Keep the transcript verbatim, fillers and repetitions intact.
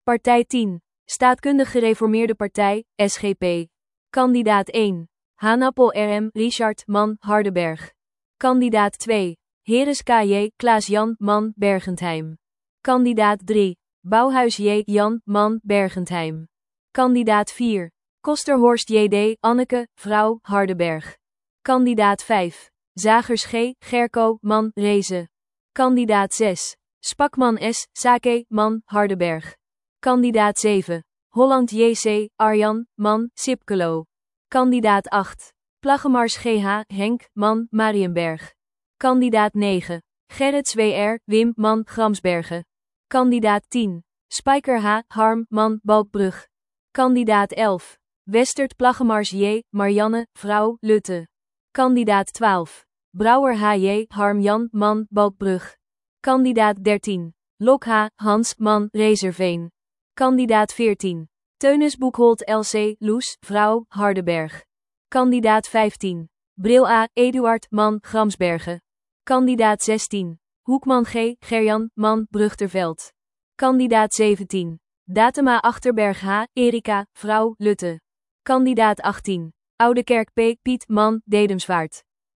Partij tien. Staatkundig Gereformeerde Partij, S G P. Kandidaat één. Hanappel R M Richard Man Hardenberg. Kandidaat twee. Heres K J Klaas-Jan Man Bergentheim. Kandidaat drie. Bouwhuis J Jan Man Bergentheim. Kandidaat vier. Kosterhorst J D Anneke vrouw Hardenberg. Kandidaat vijf. Zagers G Gerco Man Reze. Kandidaat zes. Spakman S Sake Man Hardenberg. Kandidaat zeven. Holland J C Arjan Man Sipkelo. Kandidaat acht. Plaggemars G H Henk Man Marienberg. Kandidaat negen. Gerrits W R Wim Man Gramsbergen. Kandidaat tien. Spijker H Harm Man Balkbrug. Kandidaat elf. Westert Plaggemars J Marianne vrouw Lutte. Kandidaat twaalf. Brouwer H J Harm Jan Man Balkbrug. Kandidaat dertien. Lok H Hans Man Reserveen. Kandidaat veertien. Teunis Boekholt L C Loes vrouw Hardenberg. Kandidaat vijftien. Bril A Eduard Man Gramsbergen. Kandidaat zestien. Hoekman G Gerjan Man Brugterveld. Kandidaat zeventien. Datema Achterberg H Erika vrouw Lutte. Kandidaat achttien. Oudekerk P Piet Man Dedemsvaart.